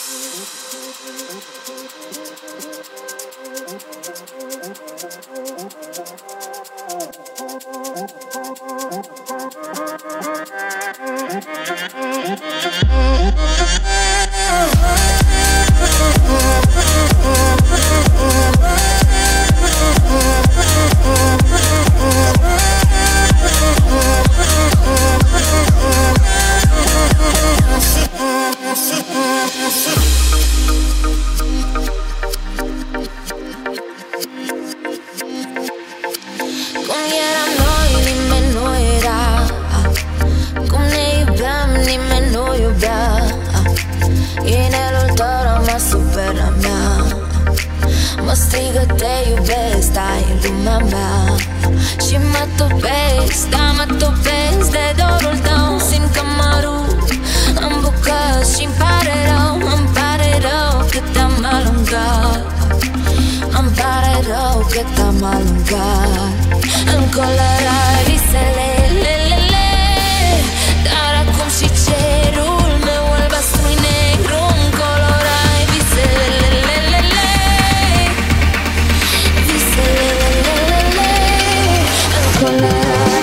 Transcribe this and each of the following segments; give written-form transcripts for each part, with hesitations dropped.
Mă strigă, te iubesc, stai în lumea mea. Și mă topesc, da, mă topesc de dorul tău. Simt că mă rup în bucăți și-mi pare rău cât te-am alungat. Îmi pare rău cât te-am alungat. Îmi colorai visele, lelele, dar acum și cerul meu albastru-i negru. Îmi colorai visele, lelele, visele, lelele, îmi colorai.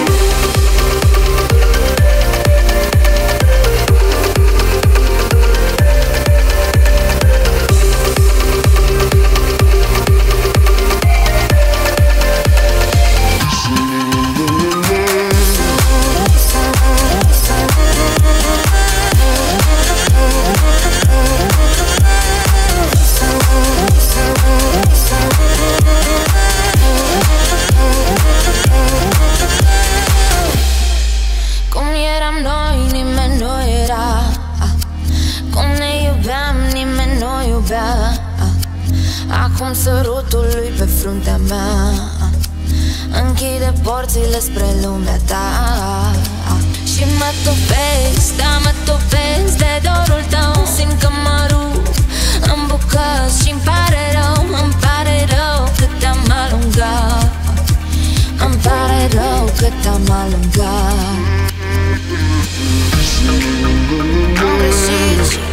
Acum sărutul lui pe fruntea mea închide porțile spre lumea ta. Și mă topesc, da, mă topesc de dorul tău. Simt că mă rup în bucăți și-mi pare rău cât te-am alungat. Îmi pare rău cât te-am alungat. Am greșit.